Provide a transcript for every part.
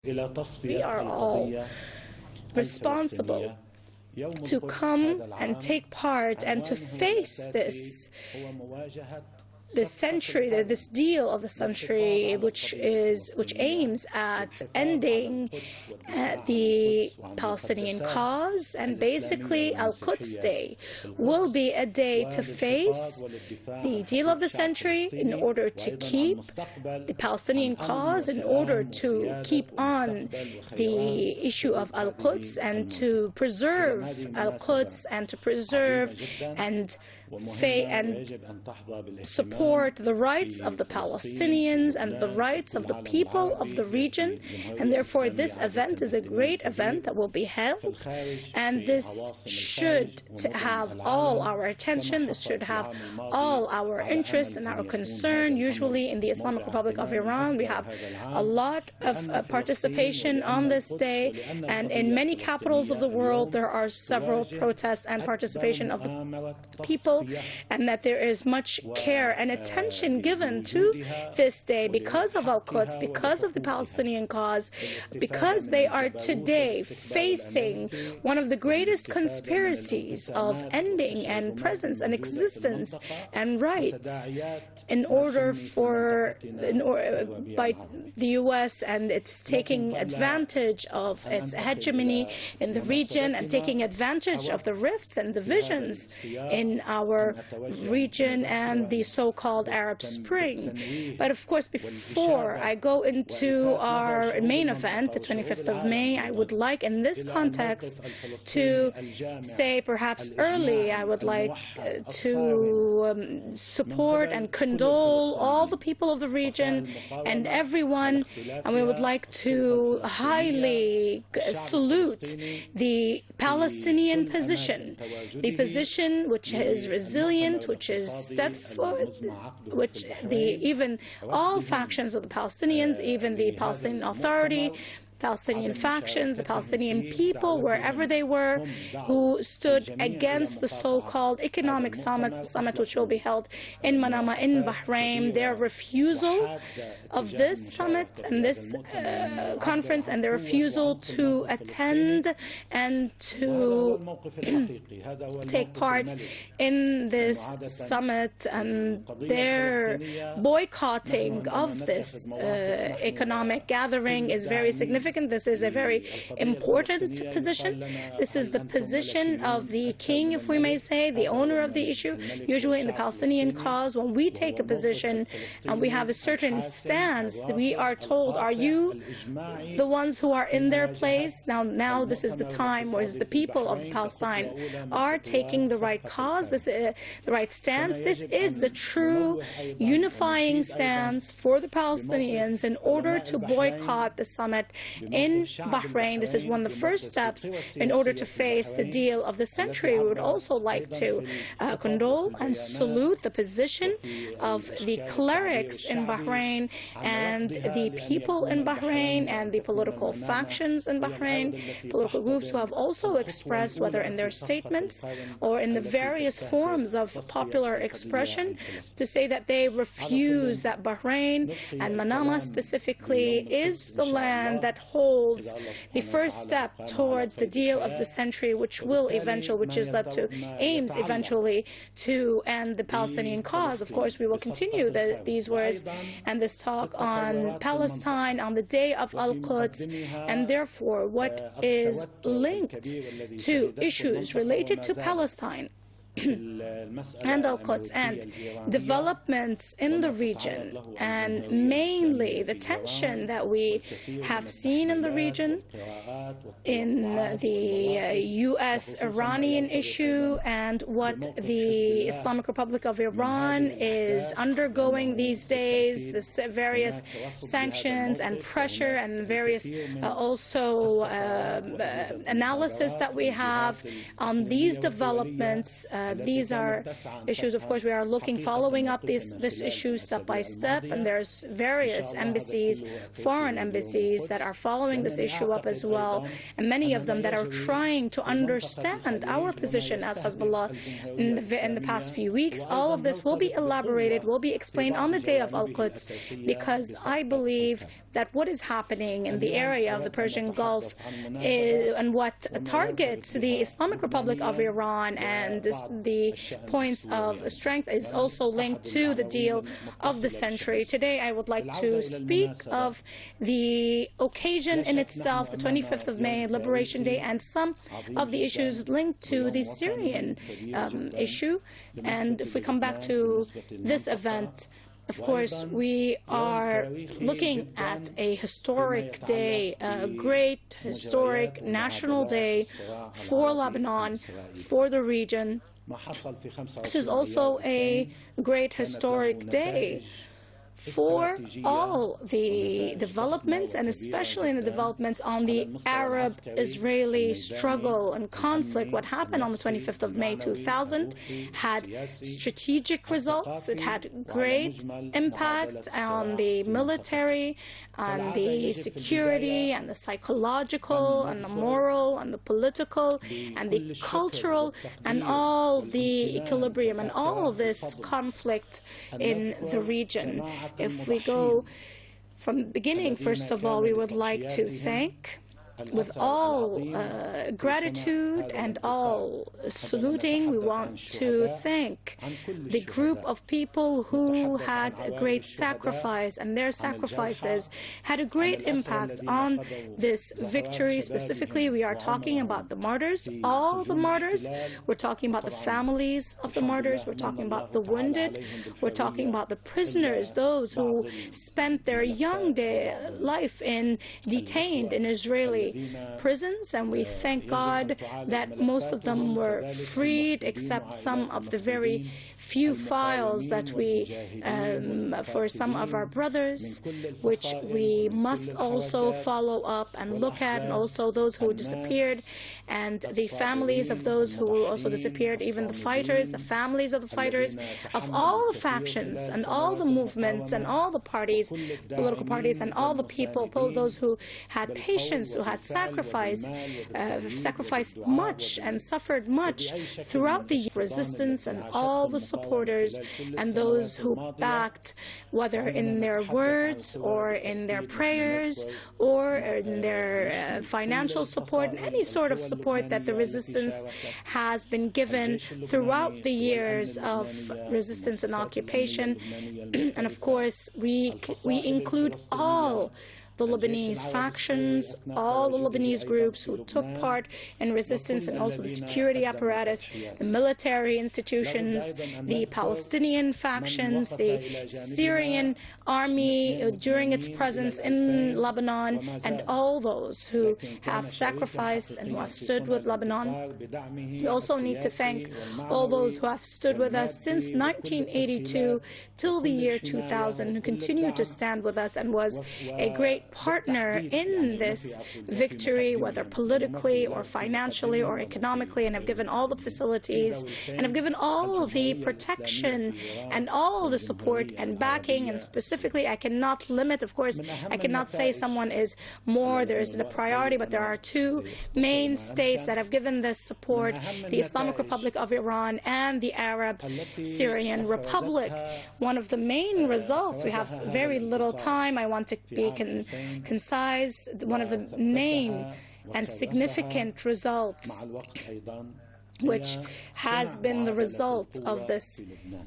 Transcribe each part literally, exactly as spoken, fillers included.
We are all responsible to come and take part and to face this this century, this deal of the century, which is which aims at ending uh, the Palestinian cause. And basically, Al-Quds Day will be a day to face the deal of the century in order to keep the Palestinian cause, in order to keep on the issue of Al-Quds and to preserve Al-Quds and to preserve and and support the rights of the Palestinians and the rights of the people of the region. And therefore, this event is a great event that will be held, and this should have all our attention. This should have all our interest and our concern. Usually in the Islamic Republic of Iran, we have a lot of uh, participation on this day, and in many capitals of the world, there are several protests and participation of the people, and that there is much care and attention given to this day because of Al-Quds, because of the Palestinian cause, because they are today facing one of the greatest conspiracies of ending and presence and existence and rights in order for in or, by the U S, and it's taking advantage of its hegemony in the region and taking advantage of the rifts and divisions in our region and the so-called Arab Spring. But of course, before I go into our main event, the twenty-fifth of May, I would like in this context to say, perhaps early, I would like uh, to um, support and condole all the people of the region and everyone, and we would like to highly salute the Palestinian position, the position which is resilient, which is steadfast, which the even all factions of the Palestinians, even the Palestinian Authority, Palestinian factions, the Palestinian people, wherever they were, who stood against the so-called economic summit, summit which will be held in Manama, in Bahrain, their refusal of this summit and this uh, conference, and their refusal to attend and to take part in this summit, and their boycotting of this uh, economic gathering is very significant. This is a very important position. This is the position of the king, if we may say, the owner of the issue. Usually in the Palestinian cause, when we take a position and we have a certain stance, we are told, are you the ones who are in their place? Now, now this is the time where the people of Palestine are taking the right cause, this uh, the right stance. This is the true unifying stance for the Palestinians in order to boycott the summit in Bahrain. This is one of the first steps in order to face the deal of the century. We would also like to uh, condole and salute the position of the clerics in Bahrain and the people in Bahrain and the political factions in Bahrain, political groups who have also expressed, whether in their statements or in the various forms of popular expression, to say that they refuse that Bahrain and Manama specifically is the land that holds the first step towards the deal of the century, which will eventually, which is that to aims eventually to end the Palestinian cause. Of course, we will continue the, these words and this talk on Palestine on the day of Al-Quds, and therefore what is linked to issues related to Palestine and Al-Quds and developments in the region, and mainly the tension that we have seen in the region in the uh, U S Iranian issue and what the Islamic Republic of Iran is undergoing these days, the various sanctions and pressure and various uh, also uh, uh, analysis that we have on these developments uh, uh, these are issues, of course, we are looking, following up this, this issue step by step, and there's various embassies, foreign embassies that are following this issue up as well, and many of them that are trying to understand our position as Hezbollah in the, in the past few weeks. All of this will be elaborated, will be explained on the day of Al-Quds, because I believe that what is happening in the area of the Persian Gulf is, and what targets the Islamic Republic of Iran and this, the points of strength is also linked to the deal of the century. Today I would like to speak of the occasion in itself, the twenty-fifth of May, Liberation Day, and some of the issues linked to the Syrian um, issue. And if we come back to this event, of course, we are looking at a historic day, a great historic national day for Lebanon, for the region. This is also a great historic day for all the developments, and especially in the developments on the Arab-Israeli struggle and conflict. What happened on the twenty-fifth of May two thousand had strategic results. It had great impact on the military, on the security, and the psychological, and the moral, and the political, and the cultural, and all the equilibrium, and all this conflict in the region. If we go from the beginning, first of all, we would like to thank, with all uh, gratitude and all saluting, we want to thank the group of people who had a great sacrifice, and their sacrifices had a great impact on this victory. Specifically, we are talking about the martyrs, all the martyrs. We're talking about the families of the martyrs. We're talking about the wounded. We're talking about the prisoners, those who spent their young day life in detained in Israeli prisons, and we thank God that most of them were freed, except some of the very few files that we, um, for some of our brothers, which we must also follow up and look at, and also those who disappeared, and the families of those who also disappeared, even the fighters, the families of the fighters, of all the factions and all the movements and all the parties, political parties, and all the people, both those who had patience, who had sacrificed, uh, sacrificed much and suffered much throughout the resistance, and all the supporters and those who backed, whether in their words or in their prayers or in their uh, financial support, and any sort of support that the resistance has been given throughout the years of resistance and occupation. And of course, we, we include all the Lebanese factions, all the Lebanese groups who took part in resistance, and also the security apparatus, the military institutions, the Palestinian factions, the Syrian army during its presence in Lebanon, and all those who have sacrificed and who have stood with Lebanon. We also need to thank all those who have stood with us since nineteen eighty-two till the year two thousand, who continue to stand with us and was a great partner in this victory, whether politically or financially or economically, and have given all the facilities and have given all the protection and all the support and backing. And specifically, I cannot limit, of course, I cannot say someone is more, there is a priority, but there are two main states that have given this support, the Islamic Republic of Iran and the Arab Syrian Republic. One of the main results, we have very little time, I want to be con concise, one of the main and significant results, which has been the result of this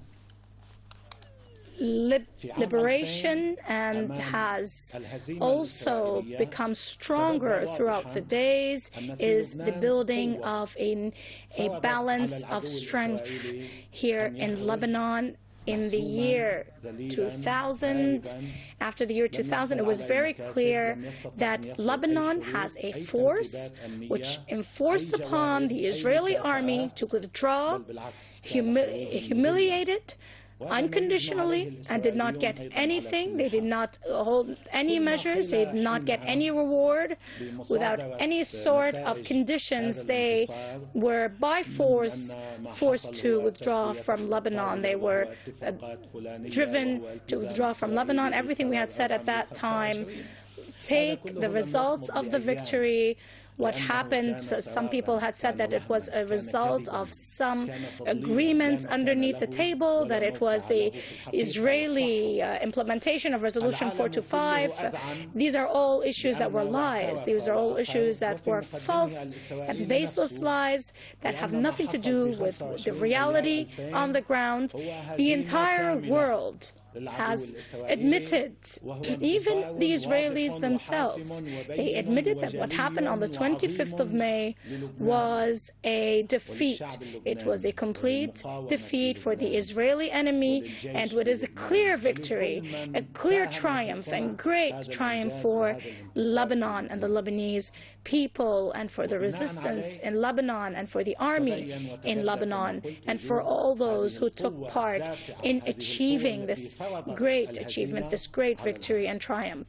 Lib liberation and has also become stronger throughout the days, is the building of a, a balance of strength here in Lebanon. In the year two thousand, after the year two thousand, it was very clear that Lebanon has a force which enforced upon the Israeli army to withdraw, humi humiliated unconditionally and did not get anything. They did not hold any measures. They did not get any reward. Without any sort of conditions, they were by force forced to withdraw from Lebanon. They were uh, driven to withdraw from Lebanon. Everything we had said at that time, take the results of the victory. What happened, some people had said that it was a result of some agreements underneath the table, that it was the Israeli uh, implementation of Resolution four two five. These are all issues that were lies. These are all issues that were false and baseless lies that have nothing to do with the reality on the ground. The entire world has admitted, even the Israelis themselves, they admitted that what happened on the twenty-fifth of May was a defeat. It was a complete defeat for the Israeli enemy, and it is a clear victory, a clear triumph, and great triumph for Lebanon and the Lebanese people, and for the resistance in Lebanon, and for the army in Lebanon, and for all those who took part in achieving this great achievement, this great victory and triumph.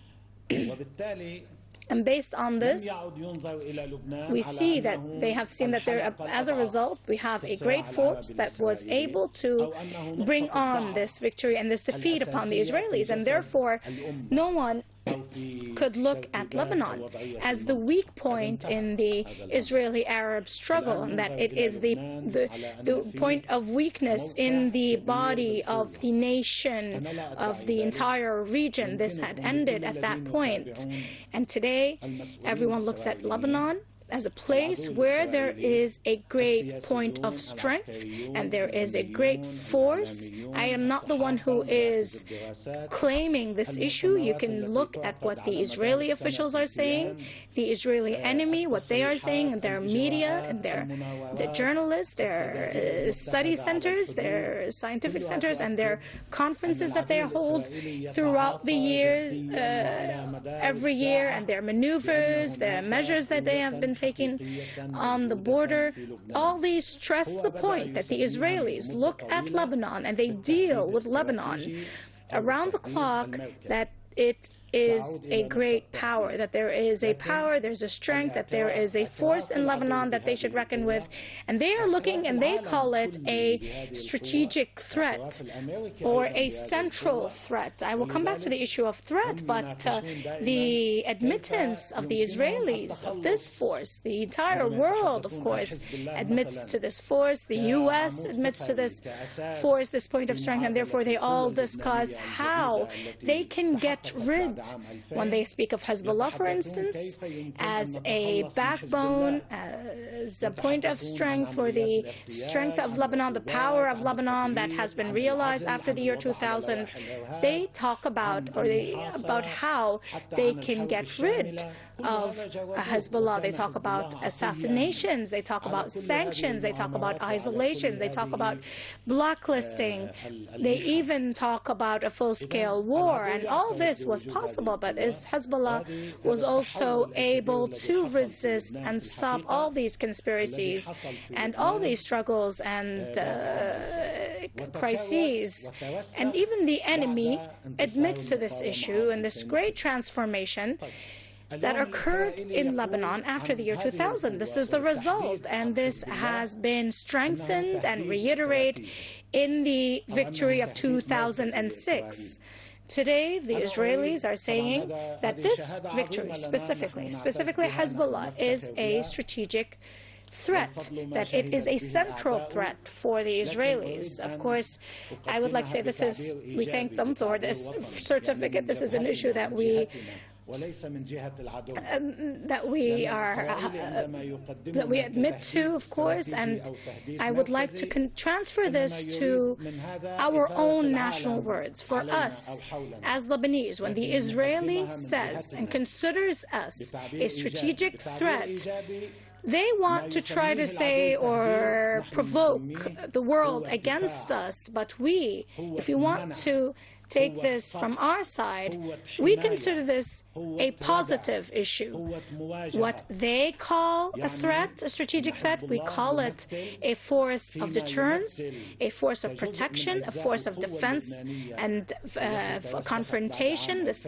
And based on this, we see that they have seen that there, as a result, we have a great force that was able to bring on this victory and this defeat upon the Israelis. And therefore, no one could look at Lebanon as the weak point in the Israeli-Arab struggle, and that it is the, the, the point of weakness in the body of the nation, of the entire region. This had ended at that point. And today, everyone looks at Lebanon as a place where there is a great point of strength and there is a great force. I am not the one who is claiming this issue. You can look at what the Israeli officials are saying, the Israeli enemy, what they are saying in their media and their, their journalists, their uh, study centers, their scientific centers, and their conferences that they hold throughout the years, uh, every year, and their maneuvers, the measures that they have been taken on the border. All these stress the point that the Israelis look at Lebanon and they deal with Lebanon around the clock, that it is a great power, that there is a power, there's a strength, that there is a force in Lebanon that they should reckon with. And they are looking, and they call it a strategic threat or a central threat. I will come back to the issue of threat, but uh, the admittance of the Israelis of this force, the entire world, of course, admits to this force. The U S admits to this force, this point of strength, and therefore they all discuss how they can get rid. When they speak of Hezbollah, for instance, as a backbone, as a point of strength for the strength of Lebanon, the power of Lebanon that has been realized after the year two thousand, they talk about, or they, about how they can get rid of Hezbollah. They talk about assassinations, they talk about sanctions, they talk about isolation, they talk about blacklisting, they even talk about a full-scale war, and all this was possible. But as Hezbollah was also able to resist and stop all these conspiracies and all these struggles and uh, crises. And even the enemy admits to this issue and this great transformation that occurred in Lebanon after the year two thousand. This is the result, and this has been strengthened and reiterated in the victory of two thousand six. Today, the Israelis are saying that this victory, specifically, specifically Hezbollah, is a strategic threat, that it is a central threat for the Israelis. Of course, I would like to say this is, we thank them for this certificate. This is an issue that we Um, that we are uh, that we admit to, of course, and I would like to transfer this to our own national words. For us, as Lebanese, when the Israeli says and considers us a strategic threat, they want to try to say or provoke the world against us. But we, if we want to take this from our side, we consider this a positive issue. What they call a threat, a strategic threat, we call it a force of deterrence, a force of protection, a force of defense and uh, confrontation, this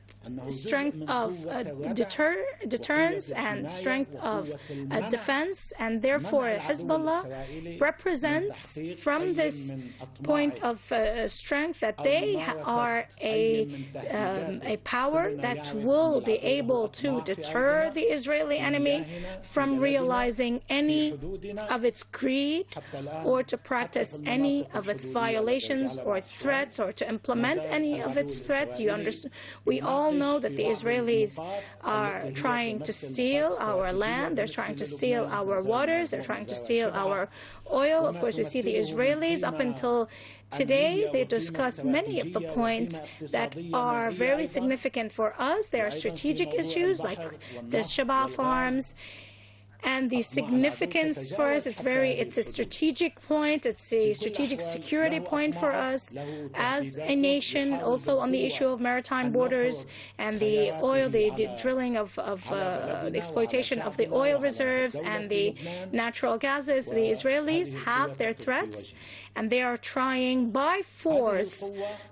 strength of uh, deter deterrence and strength of uh, defense, and therefore Hezbollah represents from this point of uh, strength that they are a, um, a power that will be able to deter the Israeli enemy from realizing any of its greed or to practice any of its violations or threats or to implement any of its threats. You understand? We all know that the Israelis are trying to steal our land, they're trying to steal our waters, they're trying to steal our oil. Of course, we see the Israelis up until today, they discuss many of the points that are very significant for us. There are strategic issues like the Shebaa farms. And the significance for us, it's very, it's a strategic point, it's a strategic security point for us as a nation, also on the issue of maritime borders and the oil, the, the drilling of, of uh, the exploitation of the oil reserves and the natural gases. The Israelis have their threats, and they are trying by force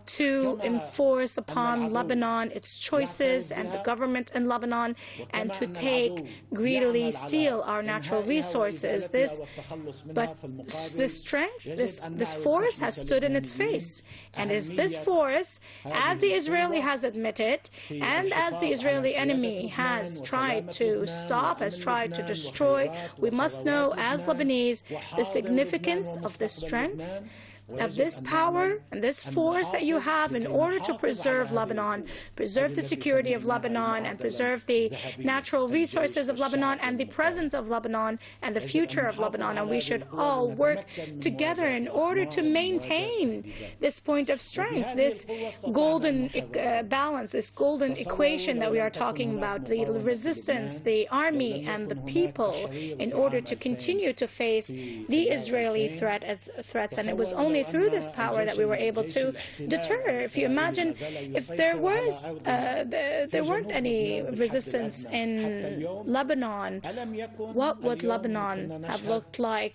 to enforce upon Lebanon its choices and the government in Lebanon, and to take, greedily steal our natural resources. This, but this strength, this, this force has stood in its face. And is this force, as the Israeli has admitted, and as the Israeli enemy has tried to stop, has tried to destroy, we must know as Lebanese the significance of this strength, of this power and this force that you have in order to preserve Lebanon, preserve the security of Lebanon, and preserve the natural resources of Lebanon and the present of Lebanon and the future of Lebanon. And we should all work together in order to maintain this point of strength, this golden uh, balance, this golden equation that we are talking about, the resistance, the army, and the people, in order to continue to face the Israeli threat as threats. And it was only through this power that we were able to deter. If you imagine, if there was, uh, the, there weren't any resistance in Lebanon, what would Lebanon have looked like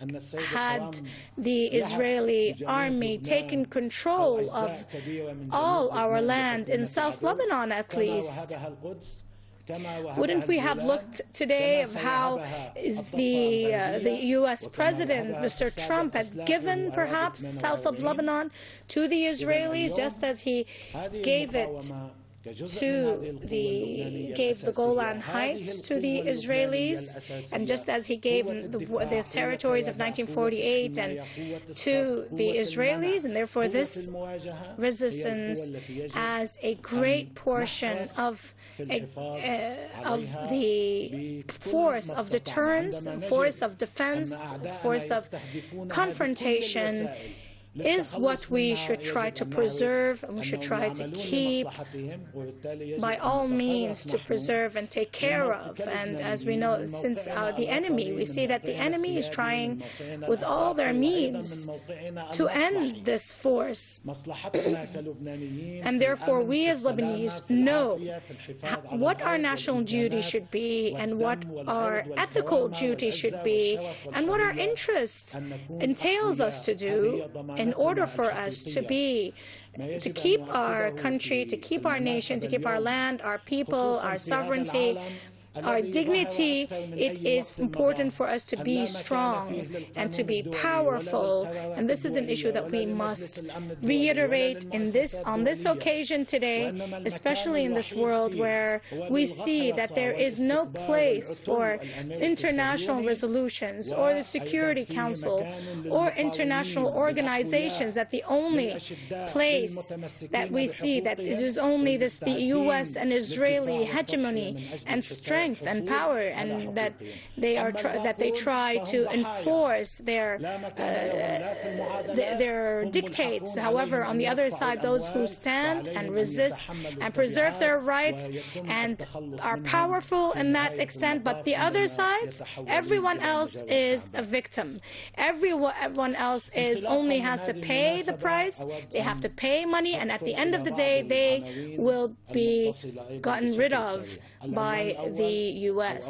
had the Israeli army taken control of all our land in South Lebanon at least? Wouldn't we have looked today of how is the uh, the U S President, Mister Trump, had given perhaps the south of Lebanon to the Israelis, just as he gave it to the gave the Golan Heights to the Israelis, and just as he gave the, the territories of nineteen forty-eight and to the Israelis, and therefore this resistance as a great portion of a, uh, of the force of deterrence, force of defense, force of confrontation, is what we should try to preserve, and we should try to keep, by all means, to preserve and take care of. And as we know, since uh, the enemy, we see that the enemy is trying with all their means to end this force. And therefore, we as Lebanese know what our national duty should be, and what our ethical duty should be, and what our interest entails us to do, in order for us to be, to keep our country, to keep our nation, to keep our land, our people, our sovereignty, our dignity. It is important for us to be strong and to be powerful, and this is an issue that we must reiterate in this on this occasion today, especially in this world where we see that there is no place for international resolutions or the Security Council or international organizations, that the only place that we see that it is only this the U S and Israeli hegemony and strength strength and power, and that they are tr that they try to enforce their uh, th their dictates. However, on the other side, those who stand and resist and preserve their rights and are powerful in that extent, but the other side, everyone else is a victim. Everyone else is only has to pay the price. They have to pay money, and at the end of the day, they will be gotten rid of by the U S.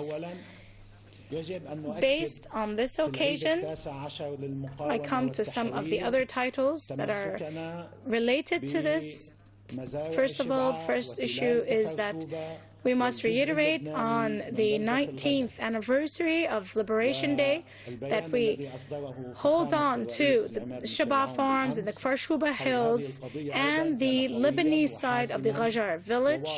Based on this occasion, I come to some of the other titles that are related to this. First of all, first issue is that we must reiterate on the nineteenth anniversary of Liberation Day that we hold on to the Shebaa Farms and the Kfar Shuba Hills and the Lebanese side of the Ghajar village.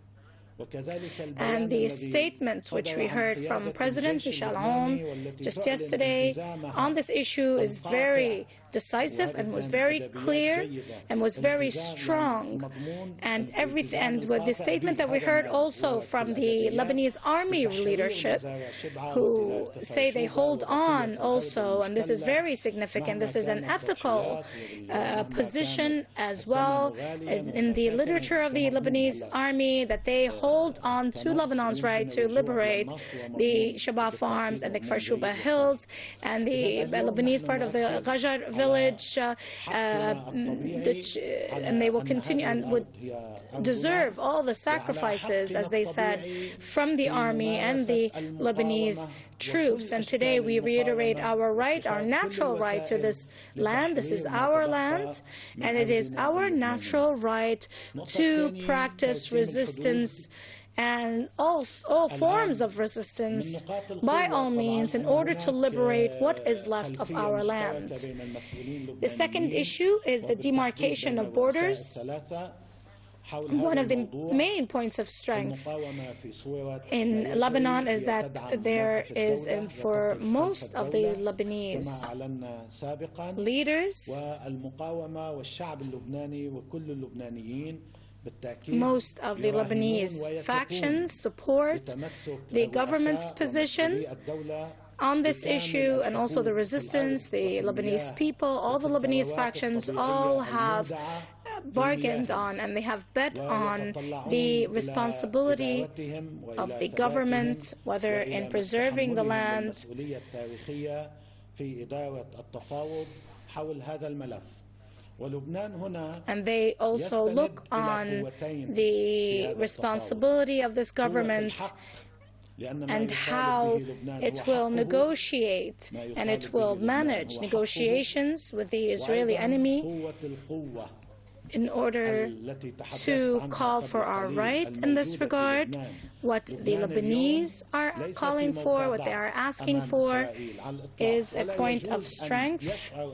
And the statement which we heard from President Michel Aoun just yesterday on this issue is very decisive and was very clear and was very strong. And everything, and with the statement that we heard also from the Lebanese army leadership, who say they hold on also, and this is very significant. This is an ethical uh, position as well in, in the literature of the Lebanese army, that they hold on to Lebanon's right to liberate the Shebaa Farms and the Kfar Shuba Hills and the Lebanese part of the Ghajar village, uh, uh, and they will continue and would deserve all the sacrifices, as they said, from the army and the Lebanese troops. And today we reiterate our right, our natural right to this land. This is our land, and it is our natural right to practice resistance and all, all forms of resistance by all means in order to liberate what is left of our land. The second issue is the demarcation of borders. One of the main points of strength in Lebanon is that there is, and for most of the Lebanese leaders, most of the Lebanese factions support the government's position on this issue, and also the resistance, the Lebanese people, all the Lebanese factions all have bargained on, and they have bet on the responsibility of the government, whether in preserving the land and they also look on the responsibility of this government and how it will negotiate and it will manage negotiations with the Israeli enemy in order to call for our right in this regard. What the Lebanese are calling for, what they are asking for, is a point of strength.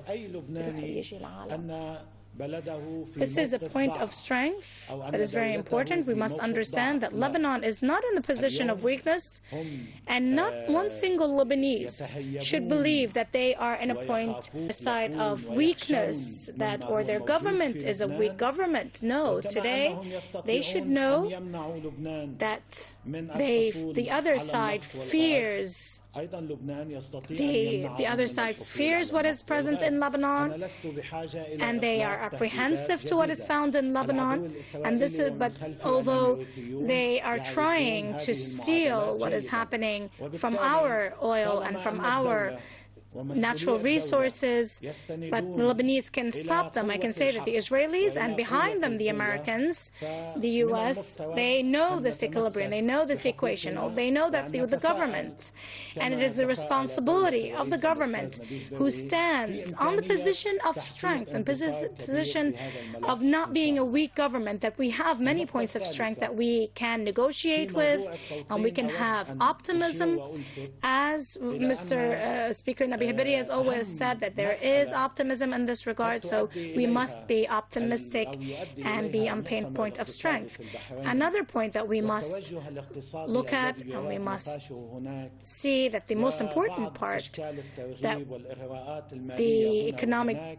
This is a point of strength that is very important. We must understand that Lebanon is not in the position of weakness, and not one single Lebanese should believe that they are in a point side of weakness, that or their government is a weak government. No, today they should know that they, the other side fears the, the other side fears what is present in Lebanon, and they are apprehensive to what is found in Lebanon. And this is, but although they are trying to steal what is happening from our oil and from our natural resources, but the Lebanese can stop them. I can say that the Israelis, and behind them the Americans, the U S, they know this equilibrium, they know this equation, they know that the, the government, and it is the responsibility of the government who stands on the position of strength and position of not being a weak government, that we have many points of strength that we can negotiate with, and we can have optimism. As Mister Uh, Speaker Nabi Habiri has always said that there is optimism in this regard, so we must be optimistic and be on pain point of strength. Another point that we must look at, and we must see that the most important part, that the economic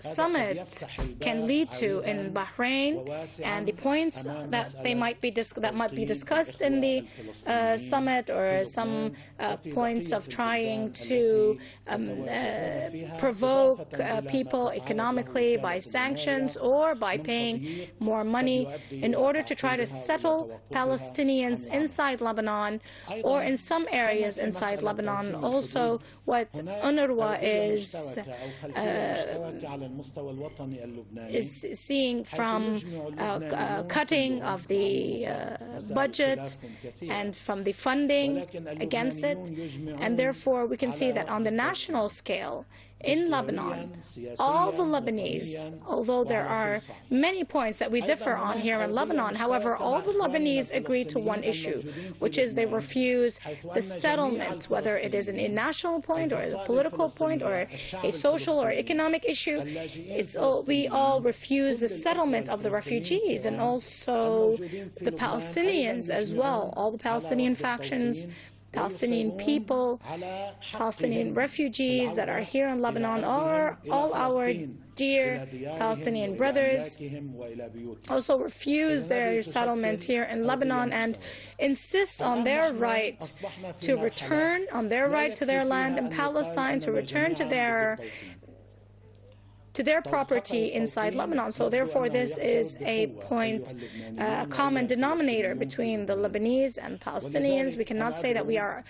summit can lead to in Bahrain, and the points that they might be that might be discussed in the uh, summit, or some uh, points of trying to um, uh, provoke uh, people economically by sanctions or by paying more money in order to try to settle Palestinians inside Lebanon or in some areas inside Lebanon. Also, what UNRWA is uh, is seeing from uh, uh, cutting of the uh, budget and from the funding against it. And therefore, we can see that on the national scale, in Lebanon, all the Lebanese, although there are many points that we differ on here in Lebanon, however, all the Lebanese agree to one issue, which is they refuse the settlement, whether it is a national point or a political point or a social or economic issue. It's all, we all refuse the settlement of the refugees and also the Palestinians as well, all the Palestinian factions, Palestinian people, Palestinian refugees that are here in Lebanon, or all our dear Palestinian brothers also refuse their settlement here in Lebanon and insist on their right to return, on their right to their land in Palestine, to return to their to their property inside Lebanon. So therefore, this is a point, uh, a common denominator between the Lebanese and Palestinians. We cannot say that we are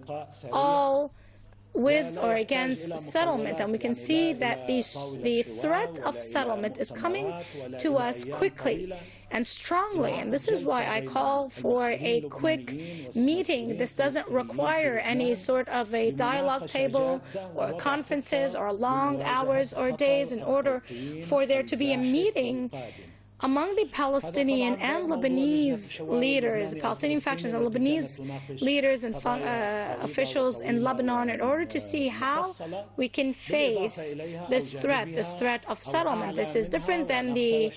all with or against settlement, and we can see that the, the threat of settlement is coming to us quickly and strongly, and this is why I call for a quick meeting. This doesn't require any sort of a dialogue table or conferences or long hours or days in order for there to be a meeting among the Palestinian and Lebanese leaders, the Palestinian factions and Lebanese leaders and uh, officials in Lebanon, in order to see how we can face this threat, this threat of settlement. This is different than the,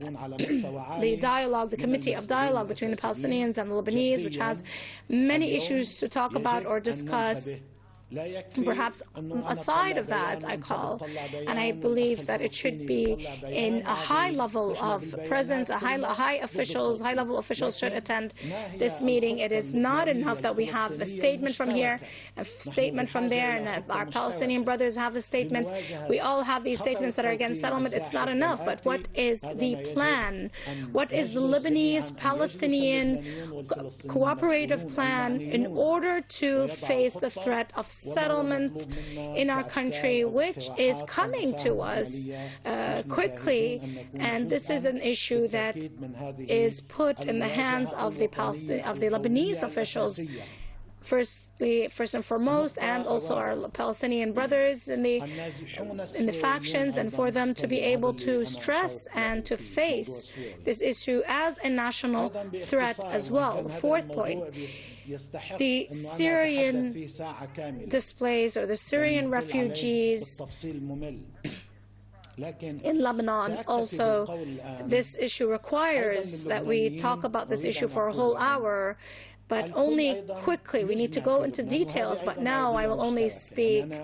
the dialogue, the Committee of Dialogue between the Palestinians and the Lebanese, which has many issues to talk about or discuss. Perhaps aside of that, I call, and I believe that it should be in a high level of presence, a high, high officials, high-level officials should attend this meeting. It is not enough that we have a statement from here, a statement from there, and our Palestinian brothers have a statement. We all have these statements that are against settlement. It's not enough, but what is the plan? What is the Lebanese-Palestinian cooperative plan in order to face the threat of settlement in our country, which is coming to us uh, quickly, and this is an issue that is put in the hands of the Palestinian, of the Lebanese officials, firstly, first and foremost, and also our Palestinian brothers in the in the factions, and for them to be able to stress and to face this issue as a national threat as well. Fourth point, the Syrian displays or the Syrian refugees in Lebanon. Also, this issue requires that we talk about this issue for a whole hour, but only quickly. We need to go into details, but now I will only speak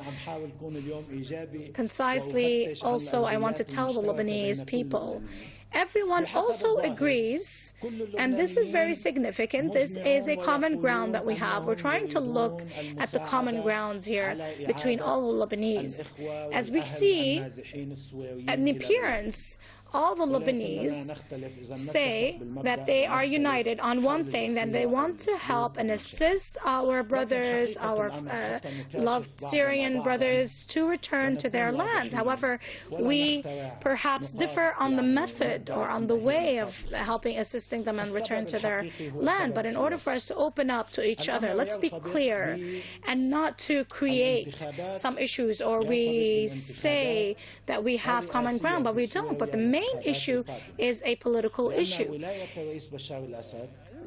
concisely. Also, I want to tell the Lebanese people, everyone also agrees, and this is very significant, this is a common ground that we have. We're trying to look at the common grounds here between all the Lebanese. As we see, at the appearance, all the Lebanese say that they are united on one thing, that they want to help and assist our brothers, our uh, loved Syrian brothers, to return to their land. However, we perhaps differ on the method or on the way of helping, assisting them and return to their land. But in order for us to open up to each other, let's be clear and not to create some issues, or we say that we have common ground, but we don't. But the main issue is a political issue.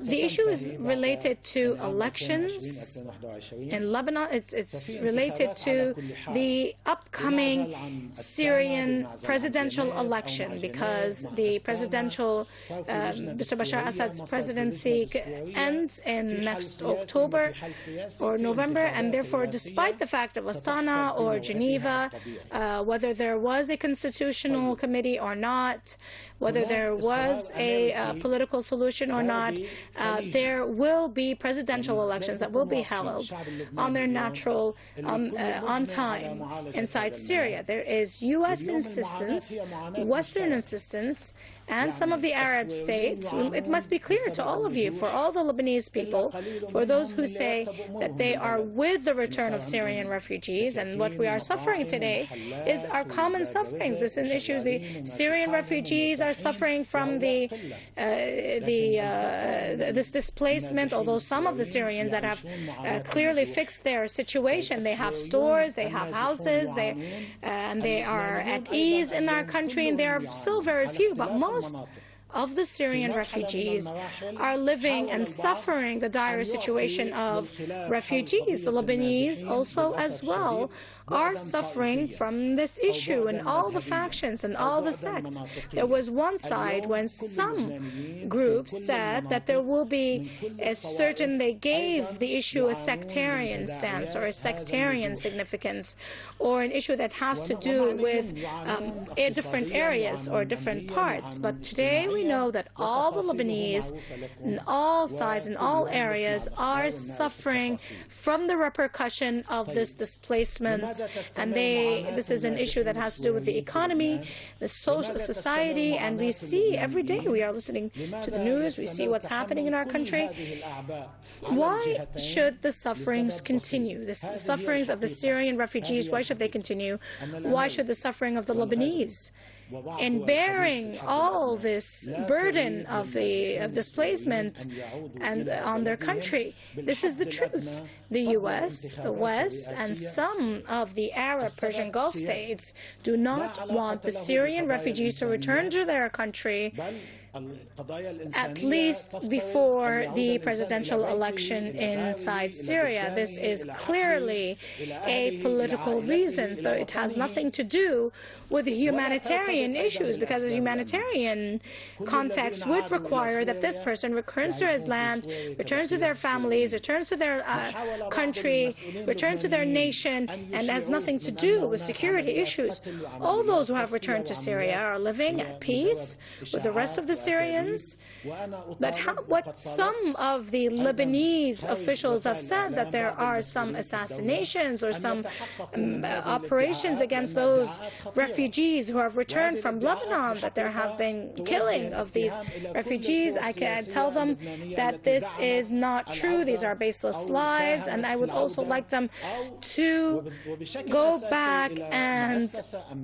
the issue is related to elections in Lebanon. It's, it's related to the upcoming Syrian presidential election, because the presidential, uh, Mister Bashar Assad's presidency ends in next October or November, and therefore, despite the fact of Astana or Geneva, uh, whether there was a constitutional committee or not, whether there was a uh, political solution or not, uh, there will be presidential elections that will be held on their natural, um, uh, on time inside Syria. There is U S insistence, Western insistence, and some of the Arab states. It must be clear to all of you, for all the Lebanese people, for those who say that they are with the return of Syrian refugees, and what we are suffering today is our common sufferings. This is an issue. The Syrian refugees are suffering from the uh, the uh, this displacement, although some of the Syrians that have uh, clearly fixed their situation, they have stores, they have houses, they, uh, and they are at ease in our country, and there are still very few, but most of the Syrian refugees are living and suffering the dire situation of refugees. The Lebanese also as well are suffering from this issue, and all the factions and all the sects. There was one side when some groups said that there will be a certain, they gave the issue a sectarian stance or a sectarian significance, or an issue that has to do with um, different areas or different parts. But today we know that all the Lebanese, in all sides, in all areas, are suffering from the repercussion of this displacement. And they, this is an issue that has to do with the economy, the social society, and we see every day, we are listening to the news, we see what's happening in our country. Why should the sufferings continue? The sufferings of the Syrian refugees, why should they continue? Why should the suffering of the Lebanese, in bearing all this burden of the of displacement and on their country? This is the truth. The U S, the West, and some of the Arab Persian Gulf states do not want the Syrian refugees to return to their country, at least before the presidential election inside Syria. This is clearly a political reason, though it has nothing to do with the humanitarian issues, because the humanitarian context would require that this person returns to his land, returns to their families, returns to their uh, country, returns to their nation, and has nothing to do with security issues. All those who have returned to Syria are living at peace with the rest of the Syrians. But how, what some of the Lebanese officials have said, that there are some assassinations or some um, operations against those refugees who have returned from Lebanon, that there have been killing of these refugees. I can tell them that this is not true. These are baseless lies, and I would also like them to go back and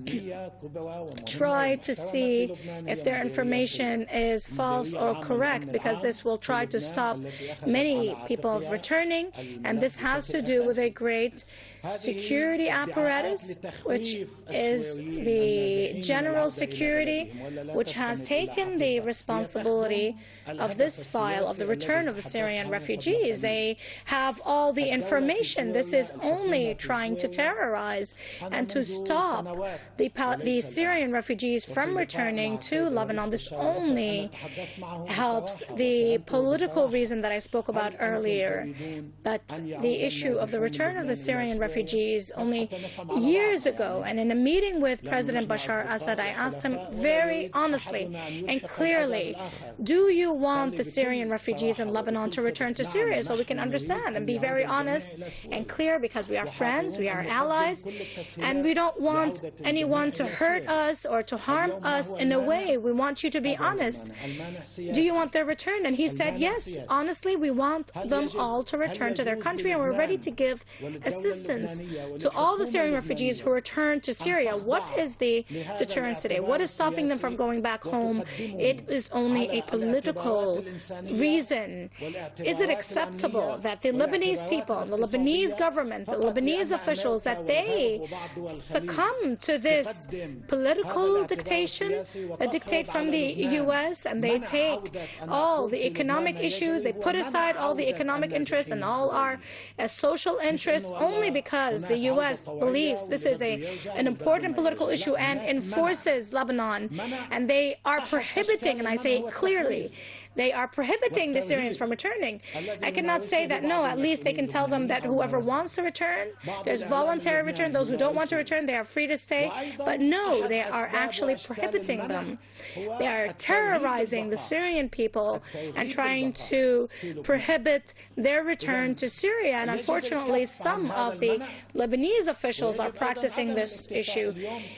try to see if their information is false or correct, because this will try to stop many people from returning, and this has to do with a great security apparatus, which is the general security, which has taken the responsibility of this file of the return of the Syrian refugees. They have all the information. This is only trying to terrorize and to stop the, the Syrian refugees from returning to Lebanon. This only helps the political reason that I spoke about earlier. But the issue of the return of the Syrian refugees refugees only years ago, and in a meeting with President Bashar Assad, I asked him very honestly and clearly, do you want the Syrian refugees in Lebanon to return to Syria, so we can understand and be very honest and clear, because we are friends, we are allies, and we don't want anyone to hurt us or to harm us in a way. We want you to be honest. Do you want their return? And he said, yes, honestly, we want them all to return to their country, and we're ready to give assistance to all the Syrian refugees who return to Syria. What is the deterrence today? What is stopping them from going back home? It is only a political reason. Is it acceptable that the Lebanese people, the Lebanese government, the Lebanese officials, that they succumb to this political dictation, a dictate from the U S and they take all the economic issues, they put aside all the economic interests and all our uh, social interests only because the U S believes this is a, an important political issue and enforces Lebanon. And they are prohibiting, and I say it clearly, they are prohibiting the Syrians from returning. I cannot say that, no, at least they can tell them that whoever wants to return, there's voluntary return. Those who don't want to return, they are free to stay. But no, they are actually prohibiting them. They are terrorizing the Syrian people and trying to prohibit their return to Syria. And unfortunately, some of the Lebanese officials are practicing this issue.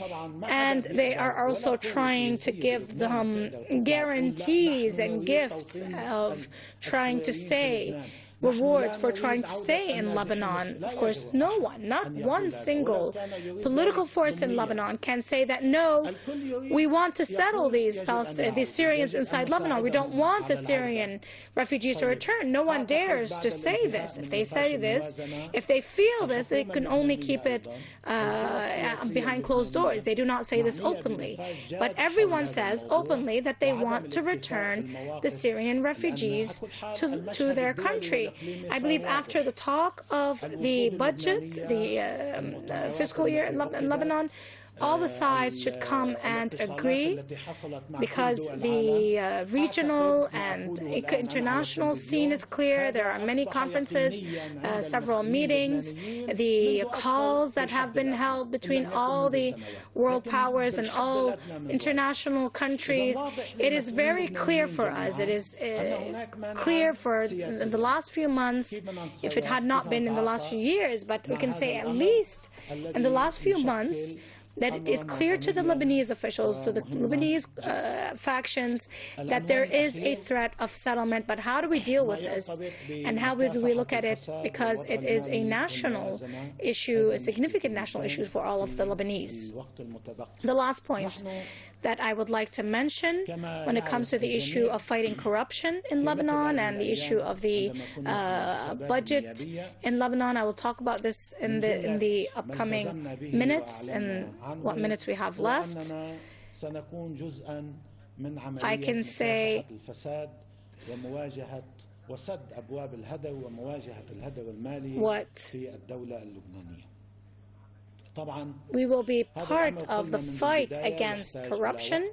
And they are also trying to give them guarantees and gifts of trying to stay, rewards for trying to stay in Lebanon. Of course, no one, not one single political force in Lebanon can say that, no, we want to settle these Palestinians, these Syrians inside Lebanon. We don't want the Syrian refugees to return. No one dares to say this. If they say this, if they feel this, they can only keep it uh, behind closed doors. They do not say this openly. But everyone says openly that they want to return the Syrian refugees to, to their country. I believe after the talk of the budget, the uh, uh, fiscal year in, Le in Lebanon, all the sides should come and agree, because the uh, regional and international scene is clear. There are many conferences, uh, several meetings, the calls that have been held between all the world powers and all international countries. It is very clear for us. It is uh, clear for the last few months, if it had not been in the last few years, but we can say at least in the last few months, that it is clear to the Lebanese officials, to the Lebanese uh, factions, that there is a threat of settlement. But how do we deal with this? And how do we look at it? Because it is a national issue, a significant national issue for all of the Lebanese. The last point that I would like to mention when it comes to the issue of fighting corruption in Lebanon and the issue of the uh, budget in Lebanon. I will talk about this in the in the upcoming minutes and what minutes we have left. I can say what we will be part of the fight against corruption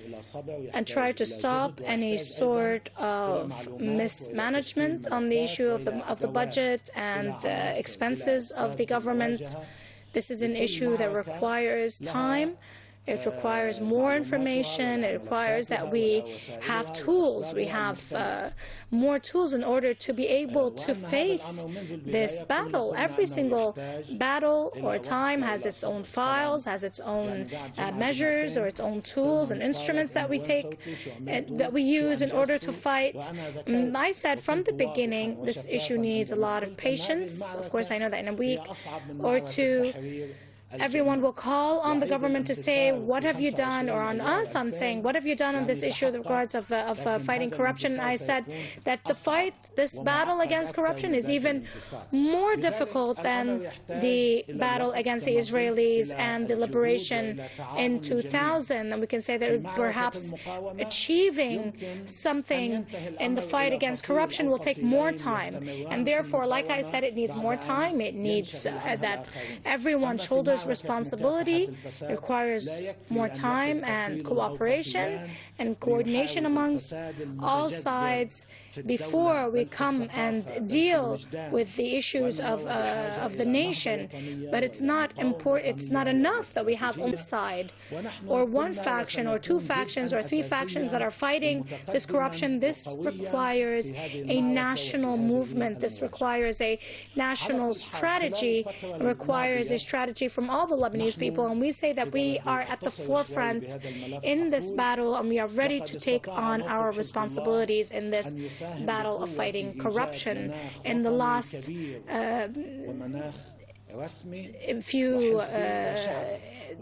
and try to stop any sort of mismanagement on the issue of the, of the budget and uh, expenses of the government. This is an issue that requires time. It requires more information. It requires that we have tools. We have uh, more tools in order to be able to face this battle. Every single battle or time has its own files, has its own uh, measures or its own tools and instruments that we take, uh, that we use in order to fight. And I said from the beginning, this issue needs a lot of patience. Of course, I know that in a week or two, everyone will call on the government to say, what have you done, or on us on saying, what have you done on this issue with regards of, uh, of uh, fighting corruption. I said that the fight, this battle against corruption is even more difficult than the battle against the Israelis and the liberation in two thousand. And we can say that perhaps achieving something in the fight against corruption will take more time. And therefore, like I said, it needs more time. It needs uh, that everyone shoulders responsibility. It requires more time and cooperation and coordination amongst all sides before we come and deal with the issues of uh, of the nation. But it's not important. It's not enough that we have one side or one faction or two factions or three factions that are fighting this corruption. This requires a national movement. This requires a national strategy. It requires a strategy from all the Lebanese people. And we say that we are at the forefront in this battle, and we are ready to take on our responsibilities in this battle of fighting corruption. In the last uh, in few uh,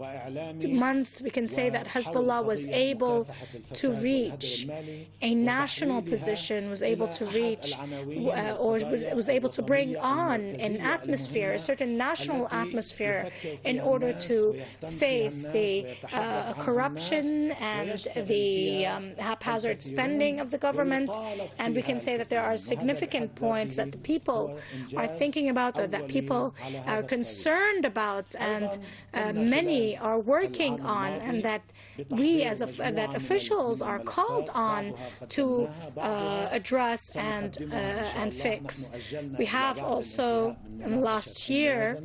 months, we can say that Hezbollah was able to reach a national position, was able to reach uh, or was able to bring on an atmosphere, a certain national atmosphere, in order to face the uh, corruption and the um, haphazard spending of the government. And we can say that there are significant points that the people are thinking about, or that people are concerned about, and uh, many are working on, and that we as a, uh, that officials are called on to uh, address and uh, and fix. We have also, in the last year,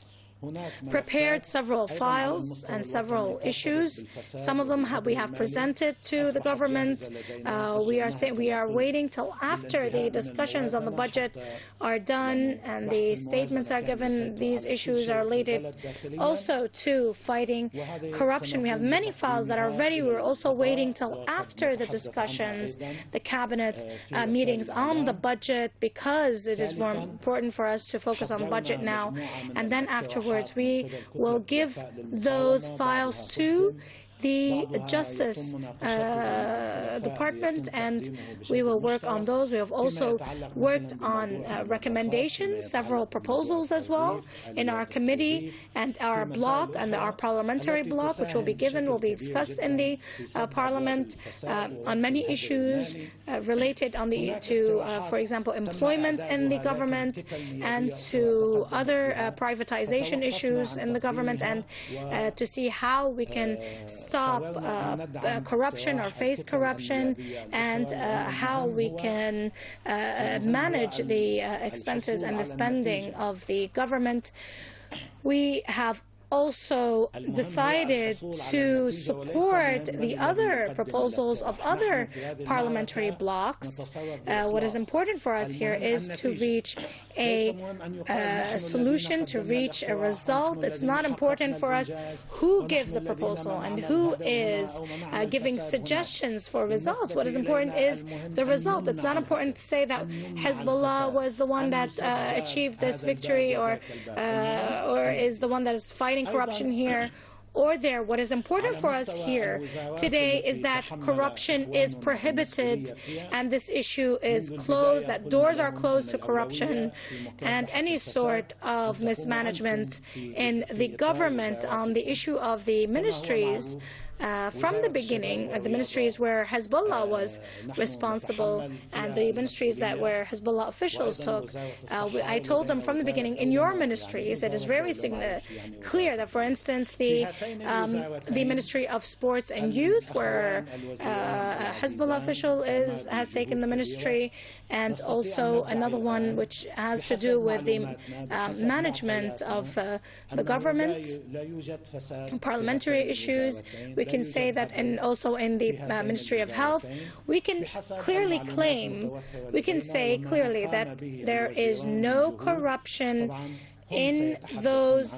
prepared several files and several issues. Some of them have, we have presented to the government. Uh, we are saying we are waiting till after the discussions on the budget are done and the statements are given. These issues are related also to fighting corruption. We have many files that are ready. We're also waiting till after the discussions, the cabinet uh, meetings on the budget, because it is more important for us to focus on the budget now, and then afterwards we will give those files to the Justice uh, Department, and we will work on those. We have also worked on uh, recommendations, several proposals as well in our committee and our bloc, and our parliamentary bloc, which will be given, will be discussed in the uh, Parliament uh, on many issues uh, related on the to, uh, for example, employment in the government, and to other uh, privatization issues in the government, and uh, to see how we can stop uh, uh, corruption or face corruption, and uh, how we can uh, manage the uh, expenses and the spending of the government. We have also decided to support the other proposals of other parliamentary blocs. Uh, what is important for us here is to reach a, a solution, to reach a result. It's not important for us who gives a proposal and who is uh, giving suggestions for results. What is important is the result. It's not important to say that Hezbollah was the one that uh, achieved this victory, or uh, or is the one that is fighting corruption here or there. What is important for us here today is that corruption is prohibited, and this issue is closed, that doors are closed to corruption and any sort of mismanagement in the government. On the issue of the ministries, Uh, from the beginning, uh, the ministries where Hezbollah was responsible and the ministries that where Hezbollah officials took, uh, I told them from the beginning, in your ministries, it is very clear that, for instance, the um, the Ministry of Sports and Youth, where uh, a Hezbollah official is has taken the ministry, and also another one which has to do with the um, management of uh, the government, parliamentary issues. We can say that, and also in the uh, Ministry of Health, we can clearly claim, we can say clearly that there is no corruption in those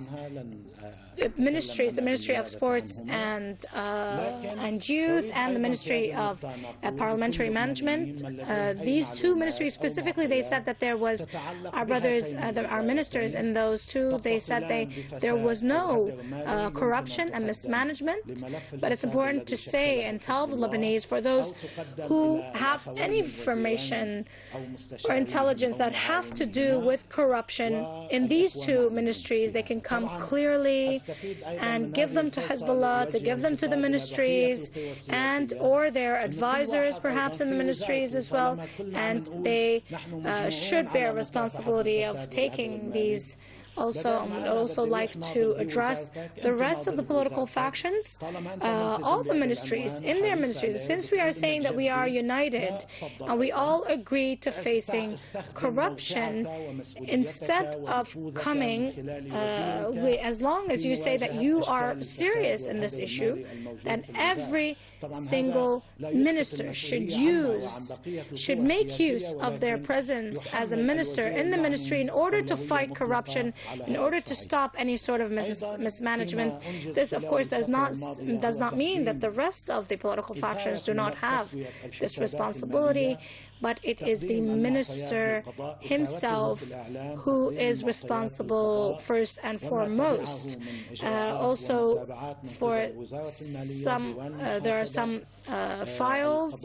ministries, the Ministry of Sports and uh, and Youth, and the Ministry of uh, Parliamentary Management. Uh, these two ministries specifically, they said that there was, our brothers, uh, the, our ministers in those two, they said they there was no uh, corruption and mismanagement. But it's important to say and tell the Lebanese, for those who have any information or intelligence that have to do with corruption in these two ministries, they can come clearly and give them to Hezbollah, to give them to the ministries, and or their advisors perhaps in the ministries as well, and they uh, should bear responsibility of taking these. Also, I would also like to address the rest of the political factions, uh, all the ministries, in their ministries. Since we are saying that we are united and we all agree to facing corruption, instead of coming, uh, we, as long as you say that you are serious in this issue, then every single minister should use, should make use of their presence as a minister in the ministry in order to fight corruption, in order to stop any sort of mis mismanagement. This, of course, does not does not mean that the rest of the political factions do not have this responsibility. but it is the minister himself who is responsible first and foremost. Uh, also, for some, uh, there are some uh, files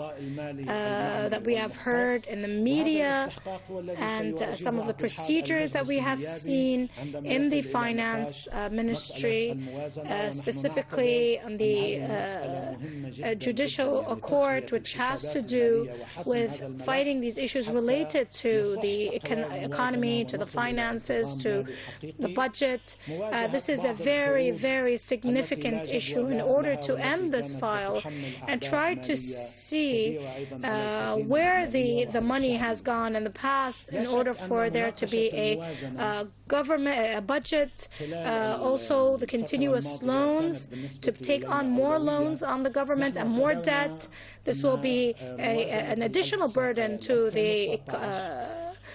uh, that we have heard in the media, and uh, some of the procedures that we have seen in the finance uh, ministry, uh, specifically on the uh, uh, judicial court, which has to do with fighting these issues related to the econ economy, to the finances, to the budget. Uh, this is a very, very significant issue in order to end this file and try to see uh, where the, the money has gone in the past in order for there to be a uh, government, a budget, uh, also the continuous loans, to take on more loans on the government and more debt. This will be a, an additional burden to the uh,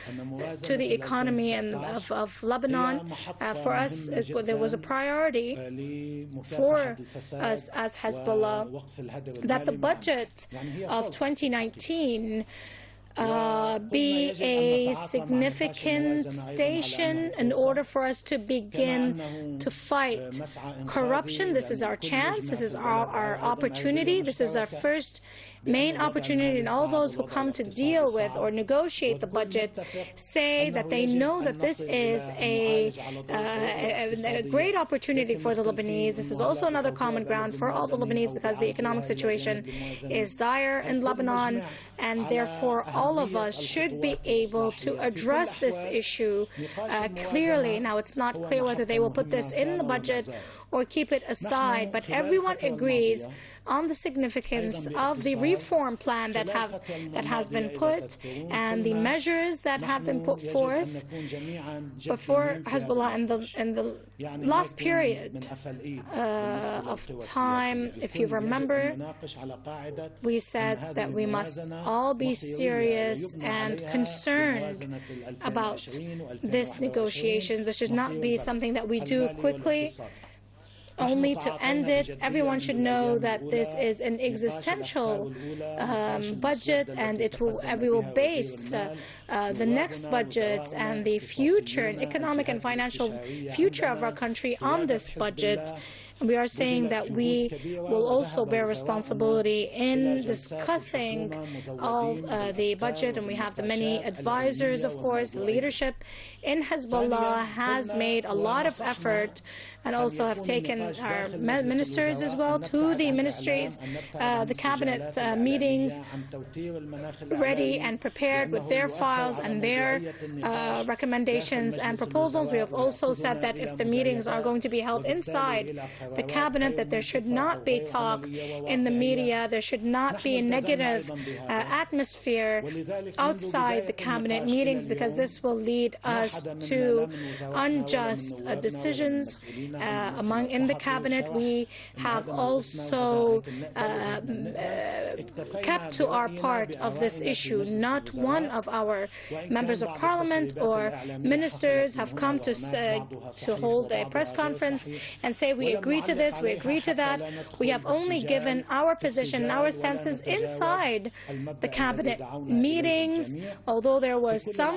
to the economy and of, of Lebanon. Uh, for us, it, there was a priority for us as Hezbollah that the budget of twenty nineteen Uh, be a significant station in order for us to begin to fight corruption. This is our chance. This is our, our opportunity. This is our first main opportunity, and all those who come to deal with or negotiate the budget say that they know that this is a, uh, a, a great opportunity for the Lebanese. This is also another common ground for all the Lebanese, because the economic situation is dire in Lebanon, and therefore all of us should be able to address this issue uh, clearly. Now, it's not clear whether they will put this in the budget or keep it aside, but everyone agrees on the significance of the reform plan that have that has been put and the measures that have been put forth. But for Hezbollah in the in the last period uh, of time, if you remember, we said that we must all be serious and concerned about this negotiation. This should not be something that we do quickly only to end it. Everyone should know that this is an existential um, budget, and it will uh, we will base uh, uh, the next budgets and the future and economic and financial future of our country on this budget. We are saying that we will also bear responsibility in discussing all uh, the budget, and we have the many advisors, of course. The leadership in Hezbollah has made a lot of effort and also have taken our ministers as well to the ministries, uh, the cabinet uh, meetings, ready and prepared with their files and their uh, recommendations and proposals. We have also said that if the meetings are going to be held inside the cabinet, that there should not be talk in the media, there should not be a negative uh, atmosphere outside the cabinet meetings, because this will lead us to unjust uh, decisions uh, among in the cabinet. We have also uh, uh, kept to our part of this issue. Not one of our members of parliament or ministers have come to uh, to hold a press conference and say we agree to this, we agree to that. We have only given our position, our senses inside the cabinet meetings, although there was some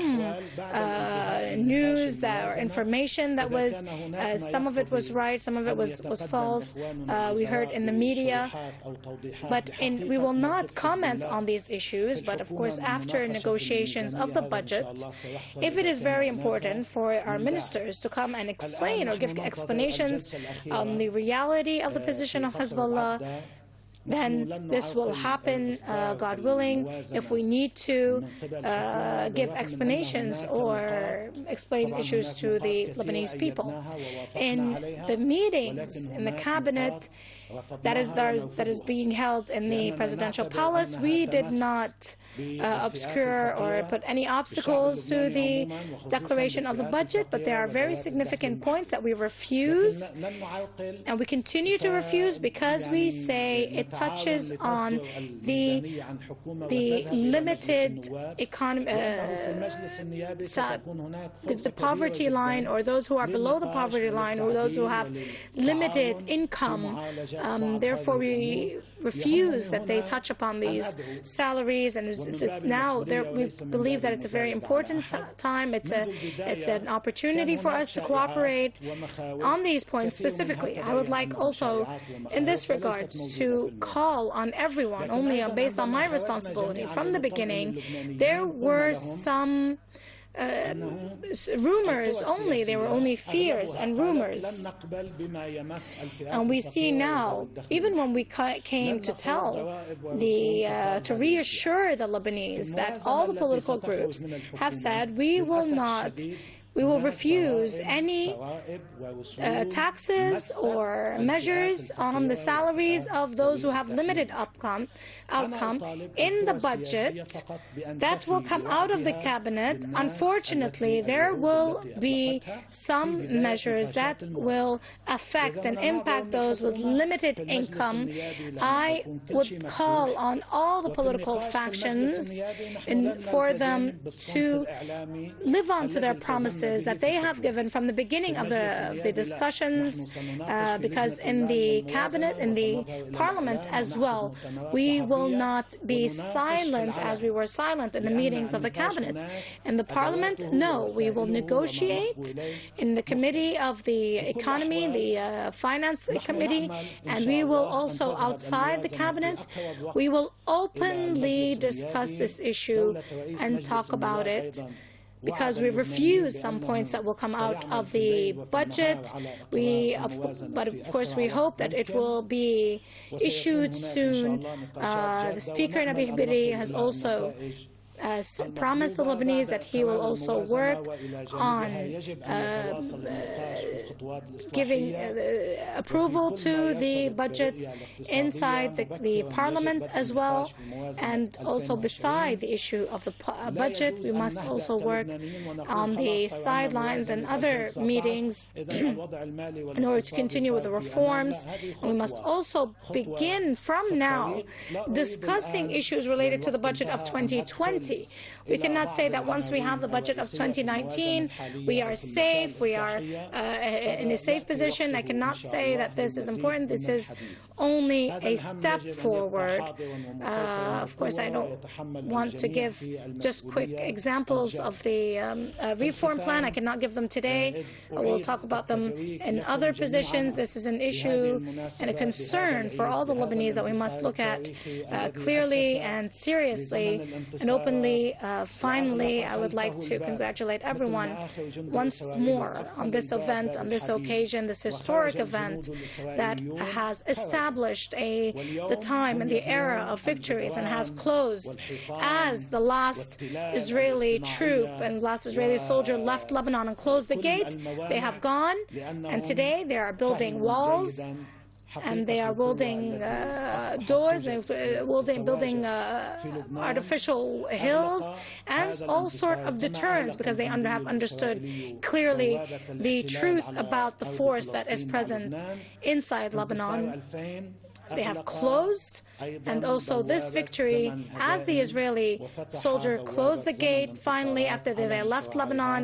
uh, news that, or information that was, uh, some of it was right, some of it was, was false. Uh, we heard in the media. But in, we will not comment on these issues, but of course after negotiations of the budget, if it is very important for our ministers to come and explain or give explanations on the reality of the position of Hezbollah, then this will happen, uh, God willing. If we need to uh, give explanations or explain issues to the Lebanese people. In the meetings in the cabinet that is, that is, that is being held in the presidential palace, we did not uh, obscure or put any obstacles to the declaration of the budget, but there are very significant points that we refuse, and we continue to refuse because we say it touches on the, the limited economy, uh, the, the poverty line, or those who are below the poverty line, or those who have limited income. Um, therefore, we refuse that they touch upon these salaries, and it's, it's, now we believe that it's a very important time. It's a it's an opportunity for us to cooperate on these points specifically. I would like also, in this regard, to call on everyone, only based on my responsibility. From the beginning, there were some Uh, rumors only. There were only fears and rumors. And we see now, even when we came to tell the, uh, to reassure the Lebanese that all the political groups have said we will not We will refuse any uh, taxes or measures on the salaries of those who have limited outcome, outcome in the budget that will come out of the cabinet. Unfortunately, there will be some measures that will affect and impact those with limited income. I would call on all the political factions in, for them to live on to their promises that they have given from the beginning of the, of the discussions, uh, because in the cabinet, in the parliament as well, we will not be silent as we were silent in the meetings of the cabinet. In the parliament, no, we will negotiate in the committee of the economy, the uh, finance committee, and we will also outside the cabinet, we will openly discuss this issue and talk about it, because we refuse some points that will come out of the budget. We, of, but of course, we hope that it will be issued soon. Uh, the Speaker, Nabi Berri, has also Uh, promised the Lebanese that he will also work on uh, uh, giving uh, approval to the budget inside the, the parliament as well. And also beside the issue of the budget, we must also work on the sidelines and other meetings in order to continue with the reforms. And we must also begin from now discussing issues related to the budget of twenty twenty. We cannot say that once we have the budget of twenty nineteen, we are safe, we are uh, in a safe position. I cannot say that this is important. This is only a step forward. Uh, of course, I don't want to give just quick examples of the um, uh, reform plan. I cannot give them today. I will talk about them in other positions. This is an issue and a concern for all the Lebanese that we must look at uh, clearly and seriously and openly. Uh, finally, I would like to congratulate everyone once more on this event, on this occasion, this historic event that has established a, the time and the era of victories and has closed as the last Israeli troop and last Israeli soldier left Lebanon and closed the gate. They have gone, and today they are building walls, and they are building uh, doors, they're building, building uh, artificial hills, and all sort of deterrents, because they under, have understood clearly the truth about the force that is present inside Lebanon. They have closed, and also this victory, as the Israeli soldier closed the gate finally after they left Lebanon,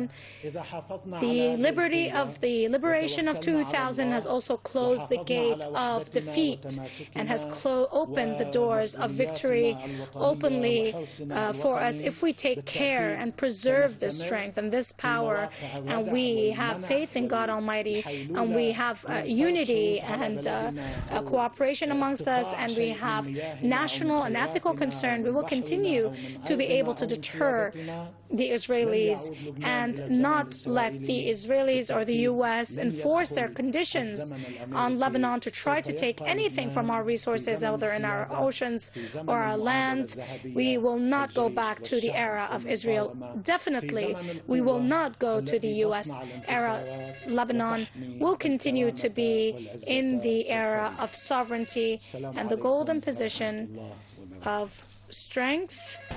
the liberty of the liberation of two thousand has also closed the gate of defeat and has opened the doors of victory openly uh, for us if we take care and preserve this strength and this power, and we have faith in God Almighty, and we have uh, unity and uh, uh, cooperation amongst us, and we have national and ethical concern. We will continue to be able to deter the Israelis and not let the Israelis or the U S enforce their conditions on Lebanon to try to take anything from our resources, whether in our oceans or our land. We will not go back to the era of Israel. Definitely, we will not go to the U S era. Lebanon will continue to be in the era of sovereignty and the golden position of strength.